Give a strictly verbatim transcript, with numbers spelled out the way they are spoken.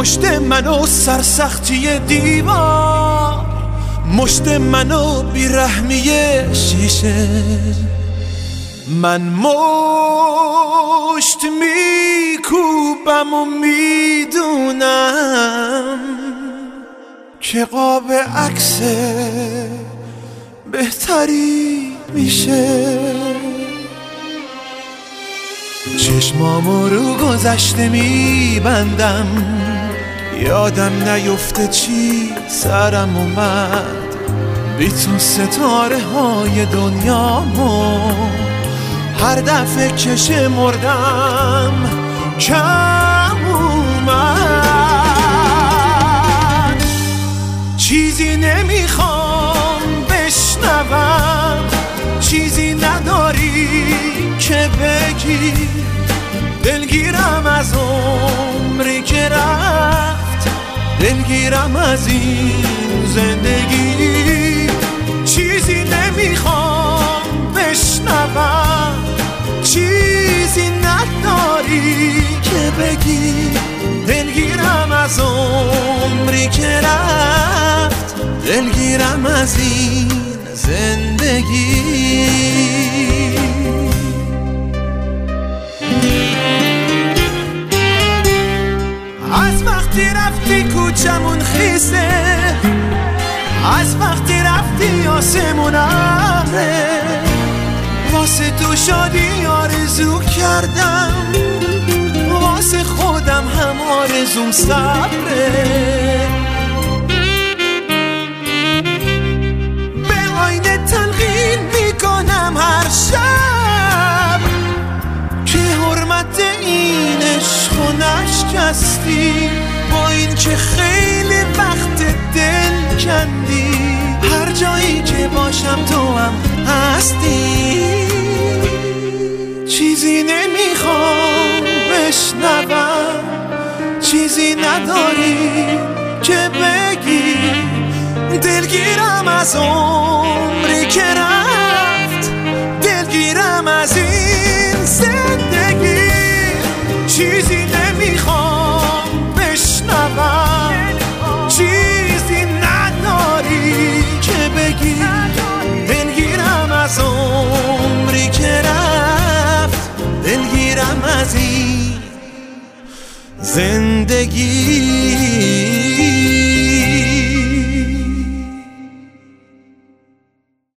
مشت منو سرسختی دیوار، مشت منو بیرحمی شیشه. من مشت میکوبم و میدونم که قاب عکس بهتری میشه. چشمامو رو گذشته میبندم، یادم نیفته چی سرم اومد. بی تو ستاره های دنیامو هر دفعه که شمردم کم اومد. چیزی نمیخوام بشنوم، چیزی نداری که بگی. دلگیرم از عمری که رفت، دلگیرم از این زندگی. چیزی نمیخوام بشنوم، چیزی نداری که بگی. دلگیرم از عمری که رفت، دلگیرم از این زندگی. از وقتی رفتی کوچمون خیسه، از وقتی رفتی آسمون ابره. واسه تو شادی آرزو کردم، واسه خودم هم آرزوم صبره. به آینه تلقین میکنم هر شب که حرمت این عشق و نشکستی. با این که خیلی وقت دل کندی، هر جایی که باشم تو هم هستی. چیزی نمیخوام بشنوم، چیزی نداری که بگی. دلگیرم از عمری که رفت، دلگیرم از این زندگی. چیزی نمیخوام بشنوم، چیزی نداری که بگی. دلگیرم از عمری که رفت، دلگیرم از این زندگی.